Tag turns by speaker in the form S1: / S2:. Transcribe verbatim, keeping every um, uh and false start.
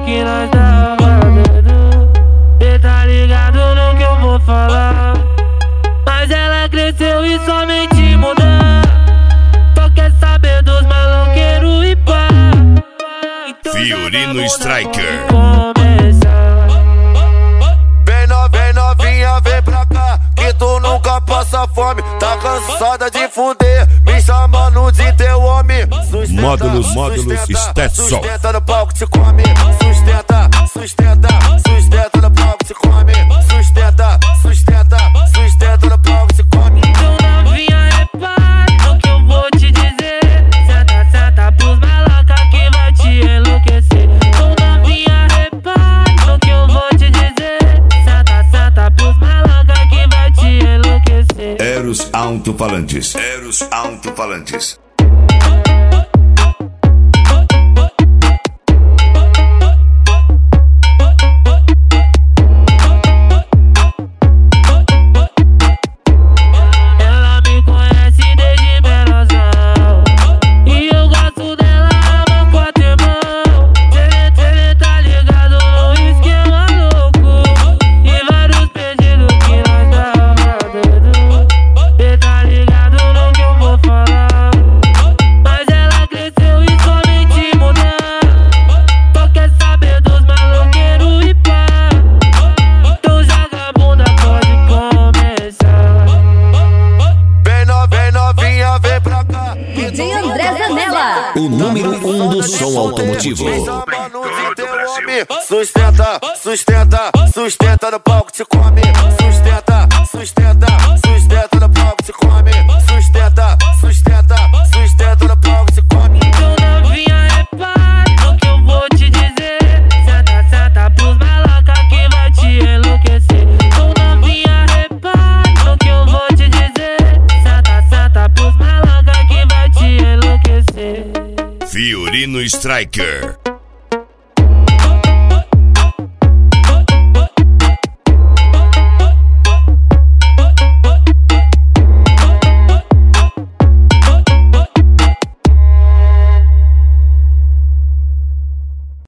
S1: que nós tava doido. Cê tá ligado no que eu vou falar. Mas ela cresceu e somente mudou. Só quer saber dos maloqueiros e pá. Então
S2: Fiorino Striker.
S3: Vem no, vem novinha, vem pra cá, que tu nunca passa fome. Tá cansada de fuder, me chamando de teu homem. Sustenta,
S2: Módulos, módulos, Stetson.
S3: Sustenta no palco, te come. Sustenta, sustenta, sustenta no palco, te come. Sustenta, sustenta, sustenta no palco, te come.
S1: Então novinha, repara no que eu vou te dizer. Senta, senta pros maloca que vai te enlouquecer. Então novinha, repara no que eu vou te dizer. Senta, senta pros maloca que vai te enlouquecer.
S2: Eros Alto-Falantes. Eros Alto-Falantes.
S4: O número um do som automotivo.
S3: Sustenta, sustenta, sustenta no palco, te come. Sustenta, sustenta, sustenta no palco, te come. Sustenta, sustenta, sustenta no palco, te come.
S1: Então novinha, repara no que eu vou te dizer. Senta, senta pros maloca que vai te enlouquecer. Então novinha, repara no que eu vou te dizer. Senta, senta pros maloca que vai te enlouquecer.
S2: Fiorino Striker.